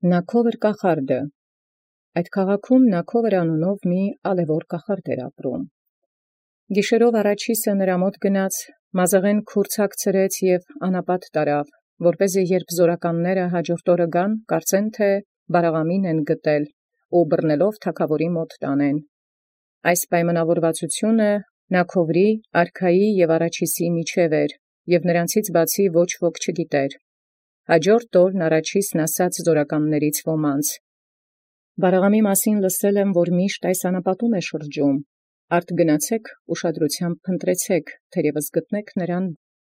Նաքովր կախարդը։ Այդ քաղաքում Նաքովր անունով մի ալևոր կախարդ էր ապրում։ Գիշերով առաջիսը նրա մոտ գնաց, մազեղեն քուրձ հագցրեց և անապատ տարավ, որպեսզի երբ զորականները հաջորդ օրը գան, կարծեն թե բարաղամին են գտել, ու բռնելով թագավորի մոտ տանեն։ Այս պայմանավորվածությունը Նաքովրի, արքայի և առաջիսի միջև էր, և նրանցից բացի ոչ ոք չգիտեր։ Հաջորդ օրն առաջիսն ասաց զորականներից ոմանց. «Բարաղամի մասին լսել եմ, որ միշտ այս անապատում է շրջում. արդ գնացեք ուշադրությամբ փնտրեցեք, թերևս գտնեք նրան»։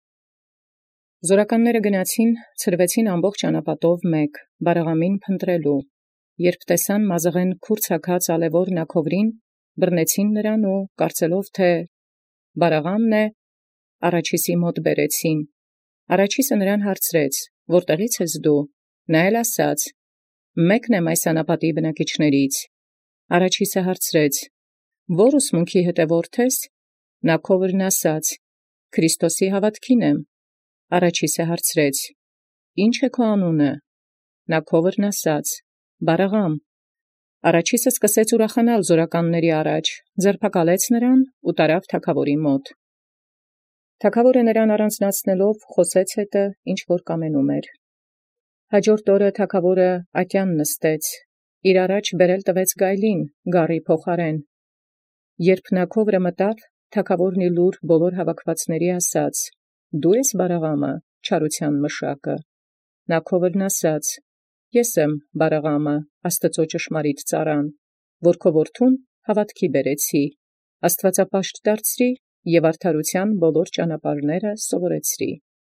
Զորականները գնացին, ցրվեցին ամբողջ անապատով մեկ, Բարաղամին փնտրելու։ Երբ տեսան մազեղեն քուրձ հագած ալևոր Նաքովրին, բռնեցին նրան ու կարծելով թե Բարաղամն է, առաջիսի մոտ բերեցին։ Առաջիսը նրան հարցրեց. «Որտեղից ես դու»։ Նա էլ ասաց. «Մեկն եմ այս անապատի բնակիչներից»։ Առաջիսը հարցրեց. «Ո՞ր ուսմունքի հետևորդ ես»։ Նաքովրն ասաց. «Քրիստոսի հավատքին եմ»։ Առաջիսը հարցրեց. «Ի՞նչ է քո անունը»։ Նաքովրն ասաց. «Բարաղամ»։ Առաջիսը սկսեց ուրախանալ զորականների առաջ, ձերբակալեց նրան ու տարավ թագավորի մոտ։ Թագավորը նրան առանձնացնելով խոսեց հետը, ինչ որ կամենում էր։ Հաջորդ օրը թագավորը ատյան նստեց, իր առաջ բերել տվեց գայլին, գառի փոխարեն։ Երբ Նաքովրը մտավ, թագավորն ի լուր բոլոր հավաքվածների ասաց. «Դու ես Բարաղամը, չարության մշակը»։ Նաքովրն ասաց. «Ես եմ Բարաղամը, Աստծո ճշմարիտ ծառան, որ քո որդուն հավատքի բերեցի, աստվածապաշտ դարձրի և արդարության բոլոր ճանապարհները սովորեցրի»։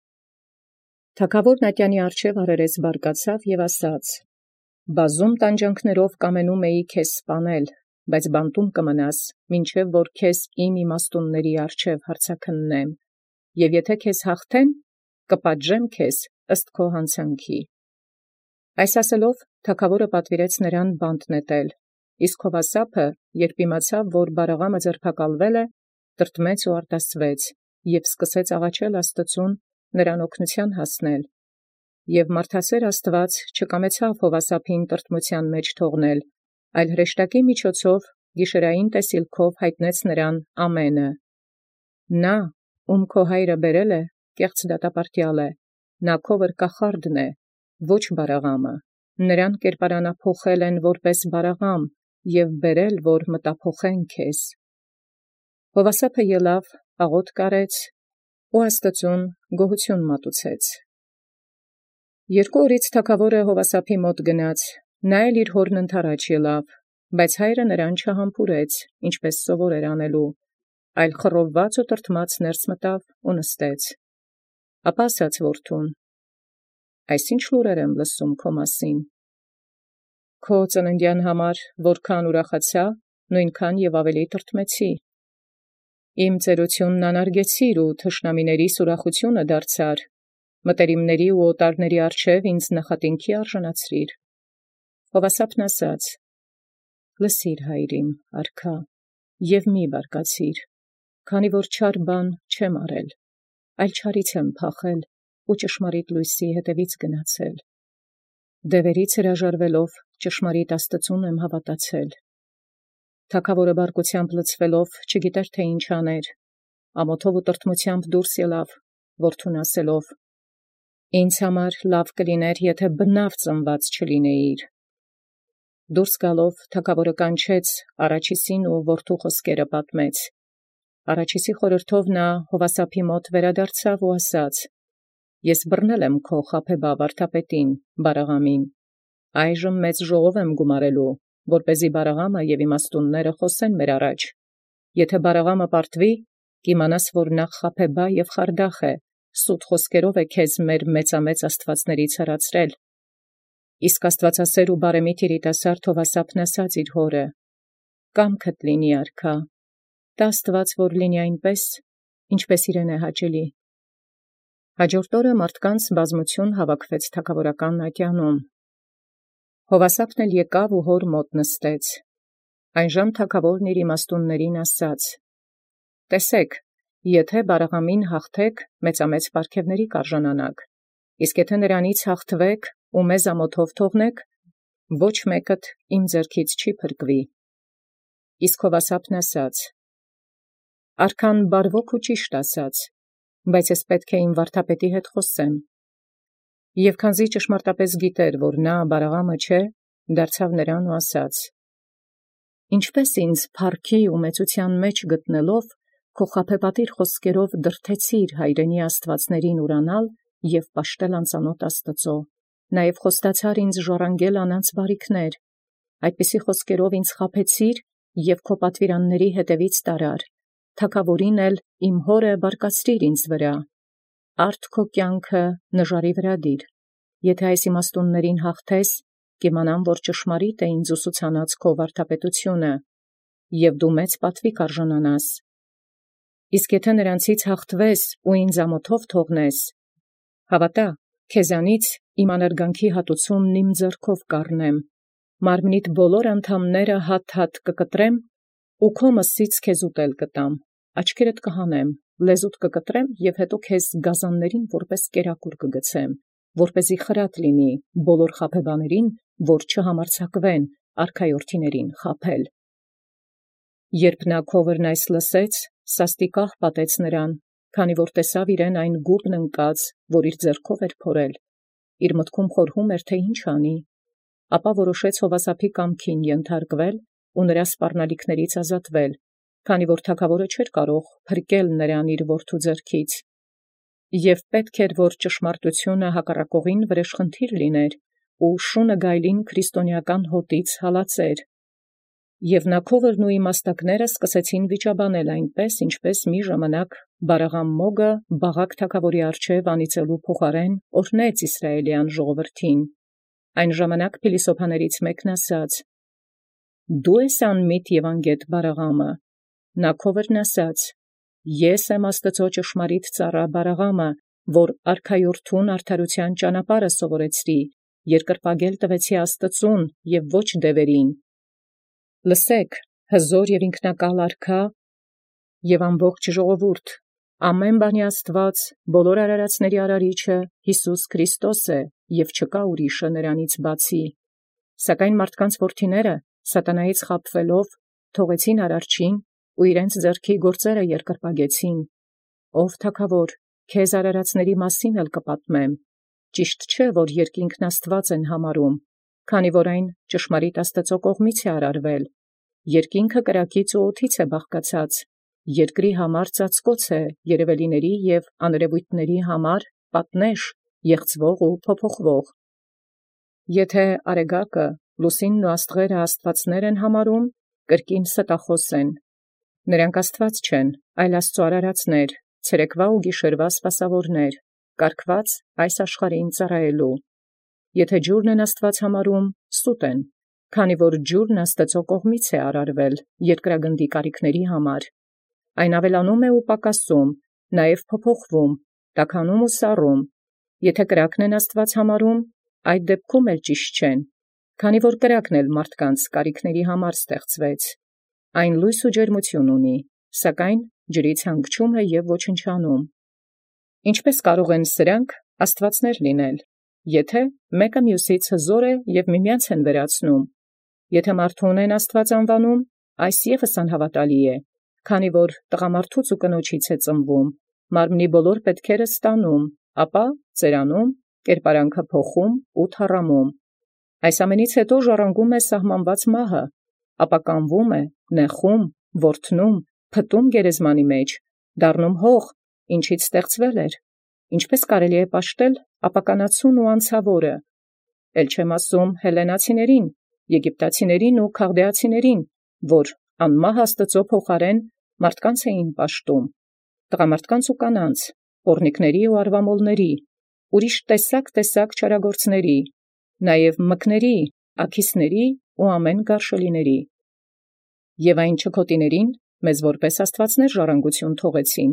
Թագավորն ատյանի առջև արերես բարկացավ և ասաց. «Բազում տանջանքներով կամենում էի քեզ սպանել, բայց բանտում կմնաս, մինչև որ քեզ իմ իմաստունների առջև հարցաքննեմ, և եթե քեզ հաղթեն, կպատժեմ քեզ ըստ քո հանցանքի»։ Այս ասելով, թագավորը պատվիրեց նրան բանտ նետել, իսկ հովասափը, երբ իմացավ, որ Բարաղամը ձերբակալվել է, տրտմեց ու արտասվեց, և սկսեց աղաչել Աստծուն նրան օգնության հասնել։ Եվ մարդասեր Աստված չկամեցավ հովասափին տրտմության մեջ թողնել, այլ հրեշտակի միջոցով գիշերային տեսիլքով հայտնեց նրան ամենը։ Նա, ում քո հայրը բերել է, կեղծ դատապարտյալ է, Նաքովր կախարդն է, ոչ Բարաղամը, նրան կերպարանափոխել են որպես Բարաղամ և բերել, որ մտափոխեն քեզ։ Հովասափը ելավ, աղոթք արեց ու Աստծուն գոհություն մատուցեց։ 2 օրից թագավորը հովասափի մոտ գնաց, նա էլ իր հորն ընդառաջ ելավ, բայց հայրը նրան չհամբուրեց, ինչպես սովոր էր անելու, այլ խռովված ու տրտմած ներս մտավ ու նստեց։ Ապա ասաց որդուն. «Այսինչ լուրեր եմ լսում քո մասին։ Քո ծննդյան համար որքան ուրախացա, նույնքան և ավելի տրտմեցի։ Իմ ծերությունն անարգեցիր ու թշնամիներիս ուրախությունը դարձար, մտերիմների ու օտարների առջև ինձ նախատինքի արժանացրիր»։ Հովասափն ասաց. «Լսիր, հայրիմ, արքա, և մի բարկացիր, քանի որ չար բան չեմ արել, այլ չարից եմ փախել ու ճշմարիտ լույսի հետևից գնացել։ Դևերից հրաժարվելով ճշմարիտ Աստծուն եմ հավատացել»։ Թագավորը բարկությամբ լցվելով չգիտեր թե ինչ աներ, ամոթով ու տրտմությամբ դուրս ելավ, որդուն ասելով. «Ինձ համար լավ կլիներ, եթե բնավ ծնված չլինեիր»։ Դուրս գալով թագավորը կանչեց առաջիսին ու որդու խոսքերը պատմեց։ Առաջիսի խորհրդով նա հովասափի մոտ վերադարձավ ու ասաց. «Ես բռնել եմ քո խաբեբա վարդապետին, Բարաղամին։ Այժմ մեծ ժողով եմ գումարելու, որպեսզի Բարաղամը և իմաստունները խոսեն մեր առաջ։ Եթե Բարաղամը պարտվի, կիմանաս, որ նա խաբեբա և խարդախ է, սուտ խոսքերով է քեզ մեր մեծամեծ աստվածներից հեռացրել»։ Իսկ աստվածասեր ու բարեմիտ երիտասարդ հովասափն ասաց իր հորը. «Կամքդ լինի, արքա, տա Աստված, որ լինի այնպես, ինչպես իրեն է հաճելի»։ Հաջորդ օրը մարդկանց բազմություն հավաքվեց թագավորական ատյանում։ Հովասափն էլ եկավ ու հոր մոտ նստեց։ Այնժամ թագավորն իր իմաստուններին ասաց. «Տեսեք, եթե Բարաղամին հաղթեք, մեծամեծ պարգևների կարժանանաք, իսկ եթե նրանից հաղթվեք ու մեզ ամոթով թողնեք, ոչ մեկդ իմ ձեռքից չի փրկվի։ Իսկ Հովասապն ասաց. Արքան բարվոք ու ճիշտ ասաց, բայց ես պետք է իմ վարդապետի հետ խոսեմ։ Եվ քանզի ճշմարտապես գիտեր, որ նա բարաղամը չէ, դարձավ նրան ու ասաց. Ինչպես ինձ փառքի ու մեծության մեջ գտնելով, քո խաբեբատիր խոսքերով դրդեցիր հայրենի աստվածներին ուրանալ և պաշտել անծանոթ Աստծո, նաև խոստացար ինձ ժառանգել անանց բարիքներ, այդպիսի խոսքերով ինձ խաբեցիր և քո պատվիրանների հետևից տարար, թագավորին էլ իմ հորը բարկացրիր ինձ վրա, արդ քո կյանքը նժարի վրա դիր, եթե այս իմաստուններին հաղթես, կիմանամ, որ ճշմարիտ է ինձ ուսուցանած քո վարդապետությունը, և դու մեծ պատվի կարժանանաս։ Իսկ եթե նրանցից հաղթվես ու ինձ ամոթով թողնես, հավատա, քեզանից իմ անարգանքի հատուցումն իմ ձեռքով կառնեմ, մարմնիդ բոլոր անդամները հատ-հատ կկտրեմ, ու քո մսից քեզ ուտել կտամ, աչքերդ կհանեմ, լեզուդ կկտրեմ և հետո քեզ գազաններին որպես կերակուր կգցեմ, որպեսզի խրատ լինի բոլոր խաբեբաներին, որ չհամարձակվեն արքայորդիներին խաբել։ Երբ նա քովրն այս լսեց, սաստիկահ պատեց նրան, քանի որ տեսավ իրեն այն գուբն ընկած, որ իր ձեռքով էր փորել, իր մտքում խորհում էր, թե ինչ անի, ապա որոշեց Հովասապի կամքին ենթարկվել ու նրա սպառնալիքներից ազատվել, քանի որ թագավորը չէր կարող փրկել նրան իր որդու ձեռքից, և պետք էր, որ ճշմարտությունը հակառակողին վրեժխնդիր լիներ, ու շունը գայլին քրիստոնեական հոտից հալածեր։ Եվ նա քովրն ու իմաստակները սկսեցին վիճաբանել այնպես, ինչպես մի ժամանակ Բարաղամ մոգը Բաղակ թագավորի առջև անիծելու փոխարեն օրհնեց Իսրայելյան ժողովրդին։ Այն ժամանակ փիլիսոփաներից մեկն ասաց. «Դու ես անմիտ և անգետ Բարաղամը»։ Նա քովրն ասաց. «Ես եմ Աստծո ճշմարիտ ծառա Բարաղամը, որ արքայորդուն արդարության ճանապարհը սովորեցրի, երկրպագել տվեցի Աստծուն և ոչ դևերին։ Լսեք, հզոր և ինքնակալ արքա և ամբողջ ժողովուրդ, ամեն բանի Աստված, բոլոր արարածների արարիչը Հիսուս Քրիստոս է, և չկա ուրիշը նրանից բացի։ Սակայն մարդկանց որդիները, սատանայից խաբվելով, թողեցին արարչին ու իրենց ձեռքի գործերը երկրպագեցին։ Ով թագավոր, քեզ արարածների մասին էլ կպատմեմ։ Ճիշտ չէ, որ երկինքն Աստված են համարում, քանի որ այն ճշմարիտ Աստծո կողմից է արարվել։ Երկինքը կրակից ու օդից է բաղկացած, երկրի համար ծածկոց է երևելիների և աներևույթների համար պատնեշ, եղծվող ու փոփոխվող։ Եթե արեգակը, լուսինն ու աստղերը աստվածներ են համարում, կրկին ստախոս են։ Նրանք Աստված չեն, այլ Աստծո արարածներ, ցերեկվա ու գիշերվա սպասավորներ, կարգված այս աշխարհին ծառայելու։ Եթե ջուրն են Աստված համարում, սուտ են, քանի որ ջուրն Աստծո կողմից է արարվել երկրագնդի կարիքների համար։ Այն ավելանում է ու պակասում, նաև փոփոխվում, տաքանում ու սառում։ Եթե կրակն են Աստված համարում, այդ դեպքում էլ ճիշտ չեն, քանի որ կրակն էլ մարդկանց կարիքների համար ստեղծվեց։ Այն լույս ու ջերմություն ունի, սակայն ջրից հանգչում է և ոչնչանում։ Ինչպես կարող են սրանք աստվածներ լինել, եթե մեկը մյուսից հզոր է և միմյանց են վերացնում։ Եթե մարդուն են Աստված անվանում, այս ևս անհավատալի է, քանի որ տղամարդուց ու կնոջից է ծնվում, մարմնի բոլոր պետքերը ստանում, ապա ծերանում, կերպարանքը փոխում ու թառամում։ Այս ամենից հետո ժառանգում է սահմանված մահը, ապա կանվում է, նեխում, որդնում, փտում գերեզմանի մեջ, դառնում հող, ինչից ստեղծվել էր, ինչպես կարելի է պաշտել ապականացուն ու անցավորը, էլ չեմ ասում հելլենացիներին, եգիպտացիներին ու քաղդեացիներին, որ անմահ Աստծո փոխարեն մարդկանց էին պաշտում, տղամարդկանց ու կանանց, պոռնիկների ու արվամոլների, ուրիշ տեսակ չարագործների, նաև մկների, աքիսների ու ամեն գարշելիների։ Եվ այն չքոտիներին մեզ որպես աստվածներ ժառանգություն թողեցին։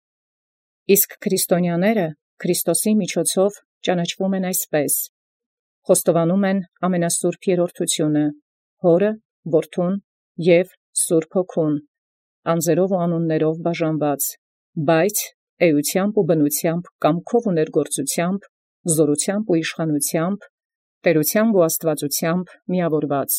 Իսկ քրիստոնյաները Քրիստոսի միջոցով ճանաչվում են այսպես. խոստովանում են ամենասուրբ երրորդությունը, Հորը, Որդուն և Սուրբ Հոգուն, անձերով ու անուններով բաժանված, բայց էությամբ ու բնությամբ, կամքով ու ներգործությամբ, զորությամբ ու իշխանությամբ, տերությամբ ու աստվածությամբ միավորված։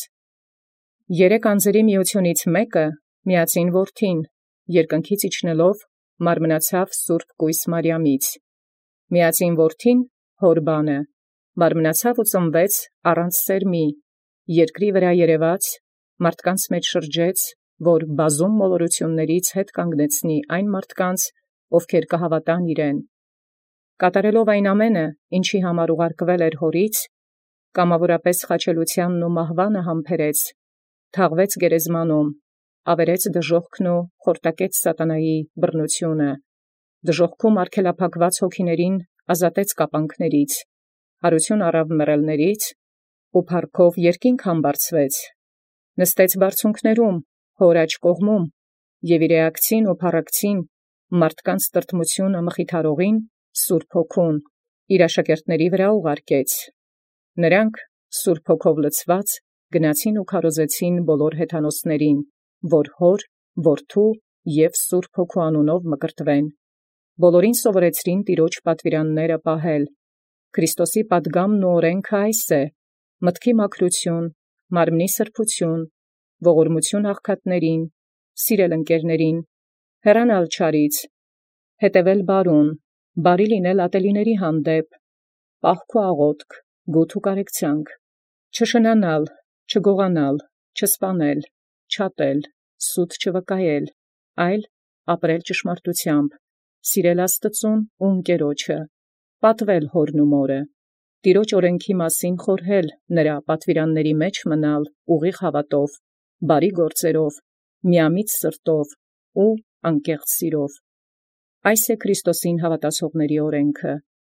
Երեք անձերի միությունից մեկը միածին որդին, երկնքից իջնելով մարմնացավ Սուրբ Կույս Մարիամից։ Միածին որդին հոր բանը, մարմնացավ ու ծնվեց առանց սերմի, երկրի վրա երևաց, մարդկանց մեջ շրջեց, որ բազում մոլորություններից հետ կանգնեցնի այն մարդկանց, ովքեր կհավատան իրեն։ Կատարելով այն ամենը, ինչի համար ուղարկվել էր հորից, կամավորապես խաչելությանն ու մահվանը համբերեց, թաղվեց գերեզմանում, ավերեց դժոխքն ու խորտակեց սատանայի բռնությունը, դժոխքում արգելափակված հոգիներին ազատեց կապանքներից, հարություն առավ մեռելներից ու փառքով երկինք համբարձվեց, նստեց բարձունքներում, հոր աջ կողմում, և իր էակցին ու փառակցին մարդկանց տրտմությունը մխիթարողին Սուրբ Հոգուն իր աշակերտների վրա ուղարկեց։ Նրանք Սուրբ Հոգով լցված գնացին ու քարոզեցին բոլոր հեթանոսներին, որ Հոր, Որդու և Սուրբ Հոգու անունով մկրտվեն։ Բոլորին սովորեցրին Տիրոջ պատվիրանները պահել։ Քրիստոսի պատգամն ու օրենքը այս է. մտքի մաքրություն, մարմնի սրբություն, ողորմություն աղքատներին, սիրել ընկերներին, հեռանալ չարից, հետևել բարուն, բարի լինել ատելիների հանդեպ, պահք ու աղոթք, գութ ու կարեկցանք, չշնանալ, չգողանալ, չսպանել, չատել, սուտ չվկայել, այլ ապրել ճշմարտությամբ, սիրել Աստծուն ու ընկերոջը, պատվել հորն ու մորը, Տիրոջ օրենքի մասին խորհել նրա պատվիրանների մեջ մնալ ուղիղ հավատով, բարի գործերով, միամիտ սրտով ու անկեղծ սիրով։ Այս է Քրիստոսին հավատացողների օրենքը։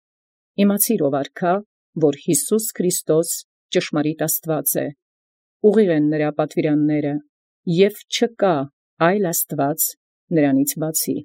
Իմացիր ով արքա, որ Յիսուս Քրիստոս ճշմարիտ Աստված է, ուղիղ են նրա պատվիրանները, և չկա այլ Աստված նրանից բացի։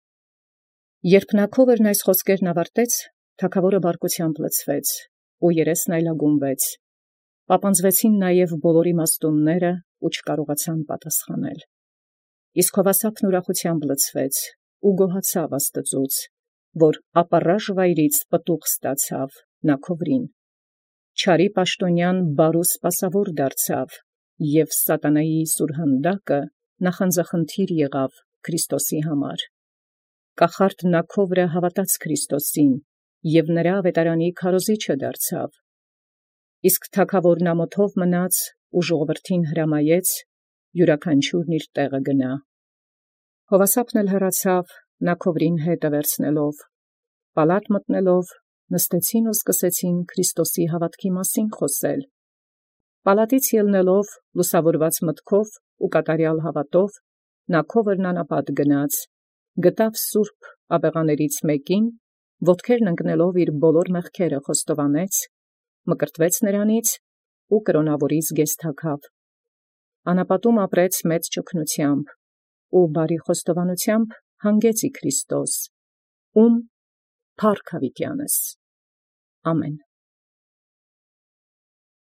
Երբ Նաքովերն այս խոսքերն ավարտեց, թագավորը բարկությամբ լցվեց, ու երեսն այլագունվեց։ Պապանձվեցին նաև բոլոր իմաստունները ու չկարողացան պատասխանել։ Իսկ Հովասապն ուրախությամբ լցվեց ու գոհացավ Աստծուց, որ ապառաժ վայրից պտուղ ստացավ Նաքովրին։ Չարի պաշտոնյան բարու սպասավոր դարձավ, և սատանայի սուրհանդակը նախանձախնդիր եղավ Քրիստոսի համար։ Կախարդ Նաքովրը հավատաց Քրիստոսին և նրա ավետարանի քարոզիչը դարձավ։ Իսկ թագավորն ամոթով մնաց ու ժողովրդին հրամայեց յուրաքանչյուրն իր տեղը գնա։ Հովասապն էլ հեռացավ Նաքովրին հետը վերցնելով, պալատ մտնելով նստեցին ու սկսեցին Քրիստոսի հավատքի մասին խոսել։ Պալատից ելնելով լուսավորված մտքով ու կատարյալ հավատով Նաքովրն անապատ գնաց, գտավ սուրբ աբեղաներից մեկին, ոտքերն ընկնելով իր բոլոր մեղքերը խոստովանեց, մկրտվեց նրանից ու կրոնավորի զգեստ թագավ։ Անապատում ապրեց մեծ ճգնությամբ ու բարի խոստովանությամբ հանգեցի Քրիստոս, ում փառք հավիտյանս։ Ամեն։